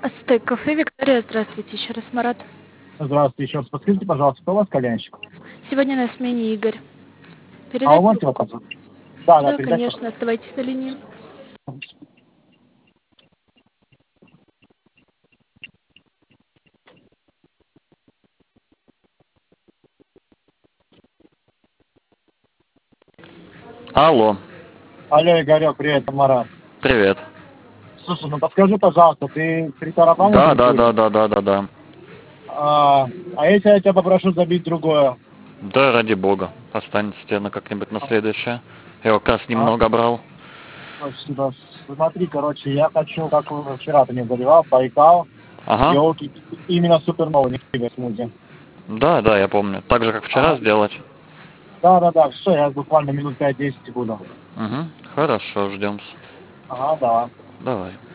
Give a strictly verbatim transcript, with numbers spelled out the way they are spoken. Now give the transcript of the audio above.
Астек кафе, Виктория, здравствуйте, еще раз, Марат. Здравствуйте, еще раз подскажите, пожалуйста, кто у вас кальянщик? Сегодня на смене Игорь. А у Передать вас трубку? его позвонить? Да, да, Да, передайте, конечно, пожалуйста. оставайтесь на линии. Алло, Алло, Игорек, привет, это Марат. привет. Слушай, ну подскажи, пожалуйста, ты при тарабане Да, да, да, танцуешь? да, да, да, да. А, а если я тебя попрошу забить другое? Да, ради бога. Останется тебе на как-нибудь на следующее. Я как раз А, немного брал. спасибо. Смотри, короче, я хочу, как вчера ты мне заливал, Байкал, Ага. елки, именно суперновый, не тебе смузи. Да, да, я помню. Так же, как вчера Ага. сделать. Да, да, да, все, я буквально минут пять-десять буду. Угу. Хорошо, ждем. Ага, да. Давай.